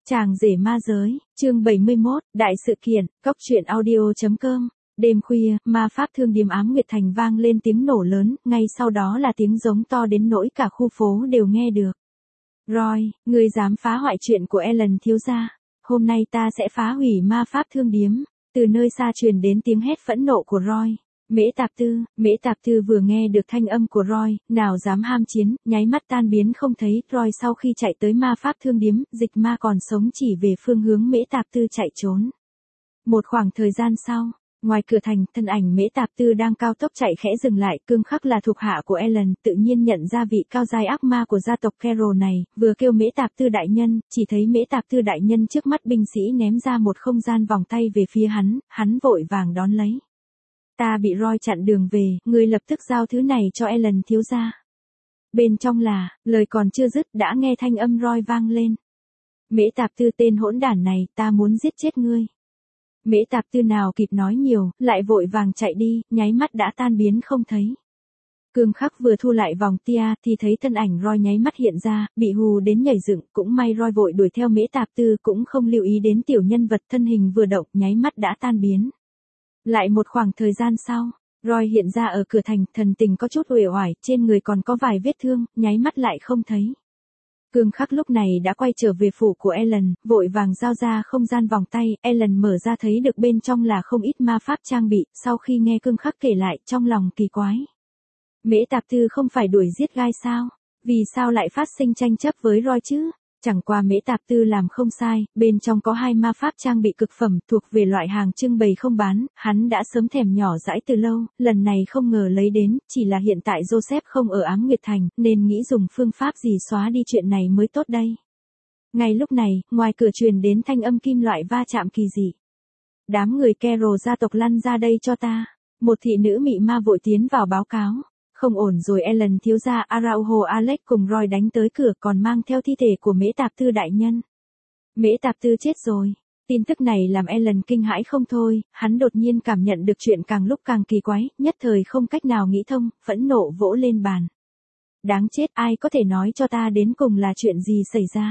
Chàng rể ma giới, chương 71, đại sự kiện, cóc truyện audio.com. Đêm khuya, ma pháp thương điếm Ám Nguyệt Thành vang lên tiếng nổ lớn, ngay sau đó là tiếng giống to đến nỗi cả khu phố đều nghe được. Roy, ngươi dám phá hoại chuyện của Ellen thiếu gia. Hôm nay ta sẽ phá hủy ma pháp thương điếm. Từ nơi xa truyền đến tiếng hét phẫn nộ của Roy. Mễ Tạp Tư vừa nghe được thanh âm của Roy, nào dám ham chiến, nháy mắt tan biến không thấy. Roy sau khi chạy tới ma pháp thương điếm, dịch ma còn sống chỉ về phương hướng Mễ Tạp Tư chạy trốn. Một khoảng thời gian sau, ngoài cửa thành, thân ảnh Mễ Tạp Tư đang cao tốc chạy khẽ dừng lại. Cương Khắc là thuộc hạ của Ellen, tự nhiên nhận ra vị cao giai ác ma của gia tộc Carol này, vừa kêu Mễ Tạp Tư đại nhân, chỉ thấy Mễ Tạp Tư đại nhân trước mắt binh sĩ ném ra một không gian vòng tay về phía hắn vội vàng đón lấy. Ta bị Roy chặn đường về, ngươi lập tức giao thứ này cho Ellen thiếu gia. Bên trong là, lời còn chưa dứt đã nghe thanh âm Roy vang lên. Mễ Tạp Tư tên hỗn đản này, ta muốn giết chết ngươi. Mễ Tạp Tư nào kịp nói nhiều, lại vội vàng chạy đi, nháy mắt đã tan biến không thấy. Cương Khắc vừa thu lại vòng tia thì thấy thân ảnh Roy nháy mắt hiện ra, bị hù đến nhảy dựng, cũng may Roy vội đuổi theo Mễ Tạp Tư cũng không lưu ý đến tiểu nhân vật thân hình vừa động, nháy mắt đã tan biến. Lại một khoảng thời gian sau, Roy hiện ra ở cửa thành, thần tình có chút uể oải, trên người còn có vài vết thương, nháy mắt lại không thấy. Cương Khắc lúc này đã quay trở về phủ của Ellen, vội vàng giao ra không gian vòng tay. Ellen mở ra thấy được bên trong là không ít ma pháp trang bị, sau khi nghe Cương Khắc kể lại, trong lòng kỳ quái. Mễ Tạp Tư không phải đuổi giết gai sao? Vì sao lại phát sinh tranh chấp với Roy chứ? Chẳng qua Mễ Tạp Tư làm không sai, bên trong có 2 ma pháp trang bị cực phẩm, thuộc về loại hàng trưng bày không bán, hắn đã sớm thèm nhỏ dãi từ lâu, lần này không ngờ lấy đến, chỉ là hiện tại Joseph không ở Ám Nguyệt Thành, nên nghĩ dùng phương pháp gì xóa đi chuyện này mới tốt đây. Ngay lúc này, ngoài cửa truyền đến thanh âm kim loại va chạm kỳ dị. Đám người Carol gia tộc lăn ra đây cho ta. Một thị nữ mị ma vội tiến vào báo cáo. Không ổn rồi, Ellen thiếu gia Araujo Alex cùng Roy đánh tới cửa, còn mang theo thi thể của Mễ Tạp Tư đại nhân. Mễ Tạp Tư chết rồi. Tin tức này làm Ellen kinh hãi không thôi, hắn đột nhiên cảm nhận được chuyện càng lúc càng kỳ quái, nhất thời không cách nào nghĩ thông, phẫn nộ vỗ lên bàn. Đáng chết, ai có thể nói cho ta đến cùng là chuyện gì xảy ra?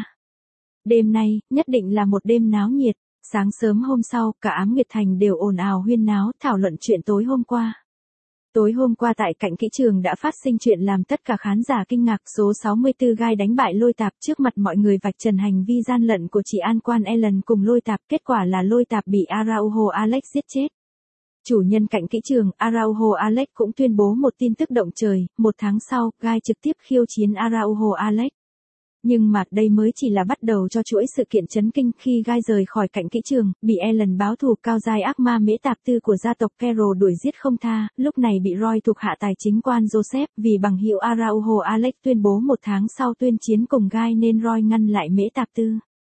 Đêm nay, nhất định là một đêm náo nhiệt. Sáng sớm hôm sau, cả Ám Nguyệt Thành đều ồn ào huyên náo, thảo luận chuyện tối hôm qua. Tối hôm qua tại cạnh kỹ trường đã phát sinh chuyện làm tất cả khán giả kinh ngạc. Số 64 gai đánh bại Lôi Tạp, trước mặt mọi người vạch trần hành vi gian lận của chị an quan Ellen cùng Lôi Tạp, kết quả là Lôi Tạp bị Araujo Alex giết chết. Chủ nhân cạnh kỹ trường, Araujo Alex cũng tuyên bố một tin tức động trời, 1 tháng sau, gai trực tiếp khiêu chiến Araujo Alex. Nhưng mà đây mới chỉ là bắt đầu cho chuỗi sự kiện chấn kinh. Khi gai rời khỏi cạnh kỹ trường, bị Ellen báo thù cao giai ác ma Mễ Tạp Tư của gia tộc Carol đuổi giết không tha, lúc này bị Roy thuộc hạ tài chính quan Joseph vì bằng hữu Araujo Alex tuyên bố 1 tháng sau tuyên chiến cùng gai nên Roy ngăn lại Mễ Tạp Tư.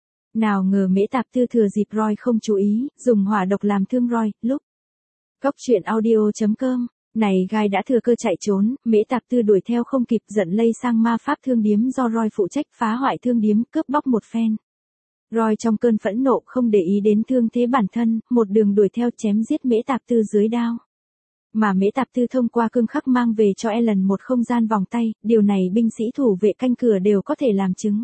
Nào ngờ Mễ Tạp Tư thừa dịp Roy không chú ý, dùng hỏa độc làm thương Roy. Lúc cóc truyện audio.com. Này gai đã thừa cơ chạy trốn, Mễ Tạp Tư đuổi theo không kịp, giận lây sang ma pháp thương điếm do Roy phụ trách, phá hoại thương điếm, cướp bóc một phen. Roy trong cơn phẫn nộ không để ý đến thương thế bản thân, một đường đuổi theo chém giết Mễ Tạp Tư dưới đao. Mà Mễ Tạp Tư thông qua Cương Khắc mang về cho Ellen một không gian vòng tay, điều này binh sĩ thủ vệ canh cửa đều có thể làm chứng.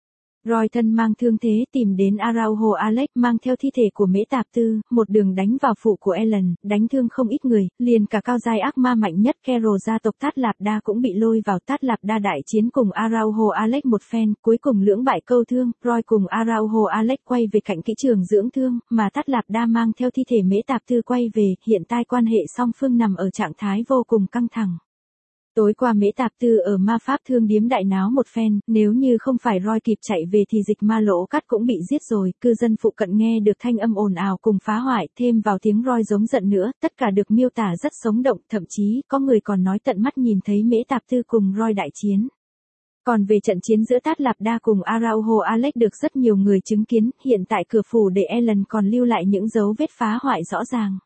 Roy thân mang thương thế tìm đến Araujo Alex mang theo thi thể của Mễ Tạp Tư, một đường đánh vào phủ của Ellen, đánh thương không ít người, liền cả cao giai ác ma mạnh nhất Carol gia tộc Tát Lạp Đa cũng bị lôi vào. Tát Lạp Đa đại chiến cùng Araujo Alex một phen, cuối cùng lưỡng bại câu thương, Roy cùng Araujo Alex quay về cạnh kỹ trường dưỡng thương, mà Tát Lạp Đa mang theo thi thể Mễ Tạp Tư quay về, hiện tại quan hệ song phương nằm ở trạng thái vô cùng căng thẳng. Tối qua Mễ Tạp Tư ở ma pháp thương điếm đại náo một phen, nếu như không phải Roy kịp chạy về thì dịch ma lỗ cắt cũng bị giết rồi. Cư dân phụ cận nghe được thanh âm ồn ào cùng phá hoại, thêm vào tiếng Roy giống giận nữa, tất cả được miêu tả rất sống động, thậm chí có người còn nói tận mắt nhìn thấy Mễ Tạp Tư cùng Roy đại chiến. Còn về trận chiến giữa Tát Lạp Đa cùng Araujo Alex được rất nhiều người chứng kiến, hiện tại cửa phủ để Ellen còn lưu lại những dấu vết phá hoại rõ ràng.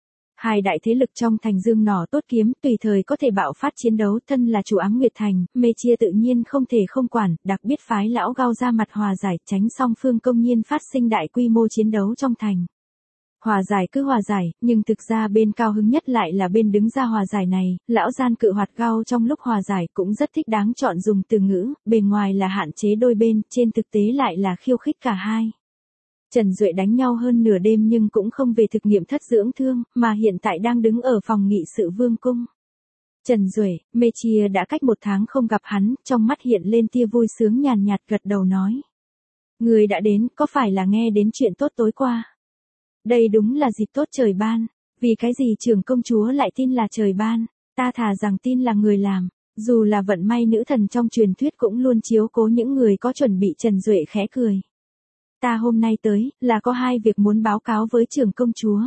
2 đại thế lực trong thành dương nỏ tốt kiếm, tùy thời có thể bạo phát chiến đấu. Thân là chủ Ám Nguyệt Thành, Mê Chia tự nhiên không thể không quản, đặc biệt phái lão Gao ra mặt hòa giải, tránh song phương công nhiên phát sinh đại quy mô chiến đấu trong thành. Hòa giải cứ hòa giải, nhưng thực ra bên cao hứng nhất lại là bên đứng ra hòa giải này. Lão gian cự hoạt Gao trong lúc hòa giải cũng rất thích đáng chọn dùng từ ngữ, bề ngoài là hạn chế đôi bên, trên thực tế lại là khiêu khích cả hai. Trần Duệ đánh nhau hơn nửa đêm nhưng cũng không về thực nghiệm thất dưỡng thương, mà hiện tại đang đứng ở phòng nghị sự vương cung. Trần Duệ, Mechia đã cách 1 tháng không gặp hắn, trong mắt hiện lên tia vui sướng nhàn nhạt gật đầu nói. Người đã đến, có phải là nghe đến chuyện tốt tối qua? Đây đúng là dịp tốt trời ban. Vì cái gì trưởng công chúa lại tin là trời ban? Ta thà rằng tin là người làm. Dù là vận may nữ thần trong truyền thuyết cũng luôn chiếu cố những người có chuẩn bị. Trần Duệ khẽ cười. Ta hôm nay tới, là có 2 việc muốn báo cáo với trưởng công chúa.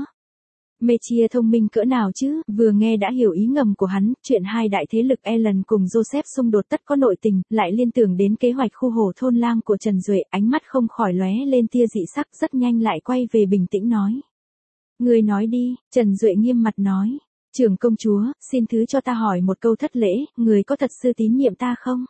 Mechia thông minh cỡ nào chứ, vừa nghe đã hiểu ý ngầm của hắn, chuyện 2 đại thế lực Ellen cùng Joseph xung đột tất có nội tình, lại liên tưởng đến kế hoạch khu hồ thôn lang của Trần Duệ, ánh mắt không khỏi lóe lên tia dị sắc, rất nhanh lại quay về bình tĩnh nói. Người nói đi, Trần Duệ nghiêm mặt nói. Trưởng công chúa, xin thứ cho ta hỏi một câu thất lễ, người có thật sự tín nhiệm ta không?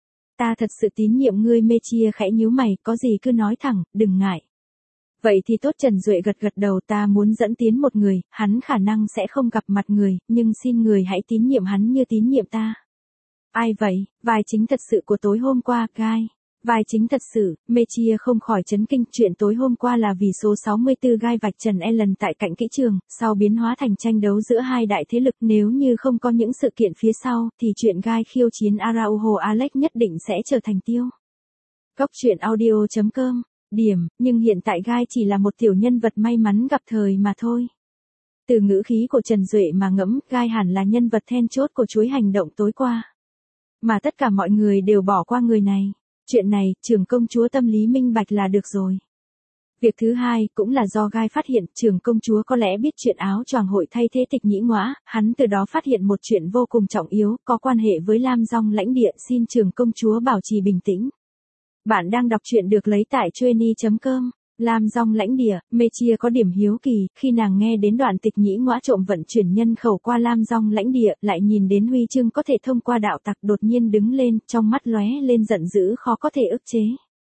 Ta thật sự tín nhiệm ngươi. Mechia khẽ nhíu mày, có gì cứ nói thẳng, đừng ngại. Vậy thì tốt. Trần Duệ gật gật đầu. Ta muốn dẫn tiến một người, hắn khả năng sẽ không gặp mặt người, nhưng xin người hãy tín nhiệm hắn như tín nhiệm ta. Ai vậy? Vai chính thật sự của tối hôm qua, Guy. Vai chính thật sự, Mechia không khỏi chấn kinh. Chuyện tối hôm qua là vì số 64 Guy vạch trần Ellen tại cạnh kỹ trường, sau biến hóa thành tranh đấu giữa 2 đại thế lực. Nếu như không có những sự kiện phía sau, thì chuyện Guy khiêu chiến Araujo Alex nhất định sẽ trở thành tiêu. Góc truyện audio.com. Điểm, nhưng hiện tại Guy chỉ là một tiểu nhân vật may mắn gặp thời mà thôi. Từ ngữ khí của Trần Duệ mà ngẫm, Guy hẳn là nhân vật then chốt của chuỗi hành động tối qua. Mà tất cả mọi người đều bỏ qua người này. Chuyện này, trưởng công chúa tâm lý minh bạch là được rồi. Việc thứ hai, cũng là do Guy phát hiện, trưởng công chúa có lẽ biết chuyện áo choàng hội thay thế Tịch Nhĩ Ngoã, hắn từ đó phát hiện một chuyện vô cùng trọng yếu, có quan hệ với Lam Dong lãnh địa. Xin trưởng công chúa bảo trì bình tĩnh. Bạn đang đọc truyện được lấy tại Trueny.com. Lam Dong lãnh địa, Mechia có điểm hiếu kỳ, khi nàng nghe đến đoạn Tịch Nhĩ Ngoã trộm vận chuyển nhân khẩu qua Lam Dong lãnh địa, lại nhìn đến huy chương có thể thông qua đạo tặc, đột nhiên đứng lên, trong mắt lóe lên giận dữ khó có thể ức chế.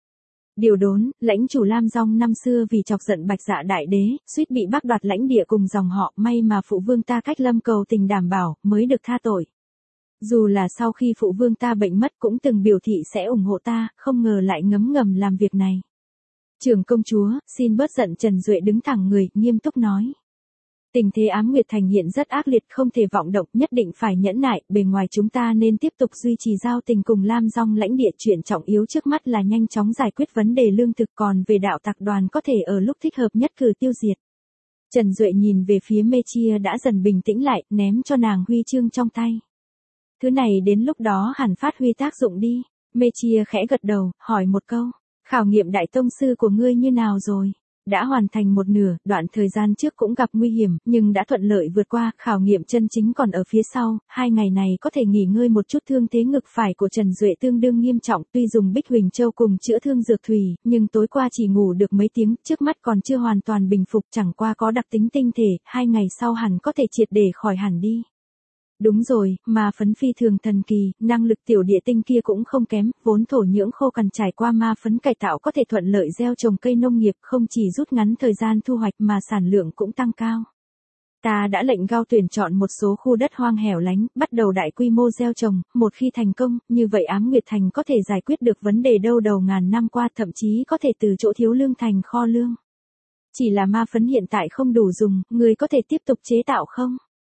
Điều đốn, lãnh chủ Lam Dong năm xưa vì chọc giận Bạch Dạ đại đế, suýt bị bác đoạt lãnh địa cùng dòng họ, may mà phụ vương ta cách Lâm cầu tình đảm bảo, mới được tha tội. Dù là sau khi phụ vương ta bệnh mất cũng từng biểu thị sẽ ủng hộ ta, không ngờ lại ngấm ngầm làm việc này. Trưởng công chúa, xin bớt giận. Trần Duệ đứng thẳng người, nghiêm túc nói. Tình thế Ám Nguyệt Thành hiện rất ác liệt, không thể vọng động, nhất định phải nhẫn nại, bề ngoài chúng ta nên tiếp tục duy trì giao tình cùng Lam Dong lãnh địa. Chuyện trọng yếu trước mắt là nhanh chóng giải quyết vấn đề lương thực, còn về đạo tặc đoàn có thể ở lúc thích hợp nhất cử tiêu diệt. Trần Duệ nhìn về phía Mechia đã dần bình tĩnh lại, ném cho nàng huy chương trong tay. Thứ này đến lúc đó hẳn phát huy tác dụng đi. Mechia khẽ gật đầu, hỏi một câu. Khảo nghiệm đại tông sư của ngươi như nào rồi? Đã hoàn thành một nửa, đoạn thời gian trước cũng gặp nguy hiểm, nhưng đã thuận lợi vượt qua, khảo nghiệm chân chính còn ở phía sau. 2 ngày này có thể nghỉ ngơi một chút. Thương thế ngực phải của Trần Duệ tương đương nghiêm trọng, tuy dùng Bích Huỳnh Châu cùng chữa thương dược thủy, nhưng tối qua chỉ ngủ được mấy tiếng, trước mắt còn chưa hoàn toàn bình phục, chẳng qua có đặc tính tinh thể, 2 ngày sau hẳn có thể triệt để khỏi hẳn đi. Đúng rồi, mà phấn phi thường thần kỳ, năng lực tiểu địa tinh kia cũng không kém, vốn thổ nhưỡng khô cằn trải qua ma phấn cải tạo có thể thuận lợi gieo trồng cây nông nghiệp, không chỉ rút ngắn thời gian thu hoạch mà sản lượng cũng tăng cao. Ta đã lệnh Gao tuyển chọn một số khu đất hoang hẻo lánh, bắt đầu đại quy mô gieo trồng, một khi thành công, như vậy Ám Nguyệt Thành có thể giải quyết được vấn đề đâu đầu ngàn năm qua, thậm chí có thể từ chỗ thiếu lương thành kho lương. Chỉ là ma phấn hiện tại không đủ dùng, người có thể tiếp tục chế tạo không?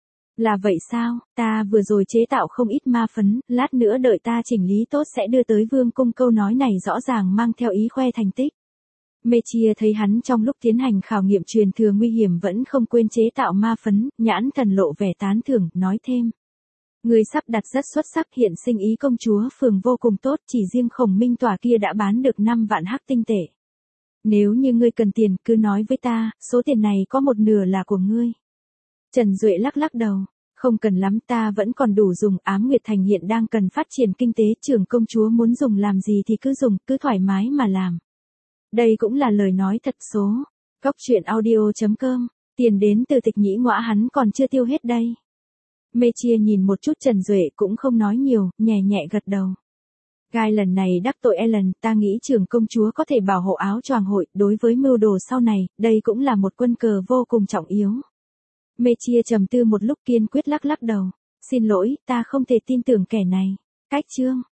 Là vậy sao, ta vừa rồi chế tạo không ít ma phấn, lát nữa đợi ta chỉnh lý tốt sẽ đưa tới vương cung. Câu nói này rõ ràng mang theo ý khoe thành tích. Mechia thấy hắn trong lúc tiến hành khảo nghiệm truyền thừa nguy hiểm vẫn không quên chế tạo ma phấn, nhãn thần lộ vẻ tán thưởng, nói thêm. Người sắp đặt rất xuất sắc, hiện sinh ý công chúa phường vô cùng tốt, chỉ riêng Khổng Minh tòa kia đã bán được 5 vạn hắc tinh tệ. Nếu như ngươi cần tiền, cứ nói với ta, số tiền này có một nửa là của ngươi. Trần Duệ lắc lắc đầu. Không cần lắm, ta vẫn còn đủ dùng. Ám Nguyệt Thành hiện đang cần phát triển kinh tế, trưởng công chúa muốn dùng làm gì thì cứ dùng, cứ thoải mái mà làm. Đây cũng là lời nói thật số. Góc truyện audio.com. Tiền đến từ Tịch Nhĩ Ngoã hắn còn chưa tiêu hết đây. Mechia nhìn một chút Trần Duệ cũng không nói nhiều, nhẹ nhẹ gật đầu. Guy lần này đắc tội Ellen, ta nghĩ trưởng công chúa có thể bảo hộ áo choàng hội, đối với mưu đồ sau này, đây cũng là một quân cờ vô cùng trọng yếu. Mechia trầm tư một lúc kiên quyết lắc lắc đầu. Xin lỗi, ta không thể tin tưởng kẻ này. Cách chương.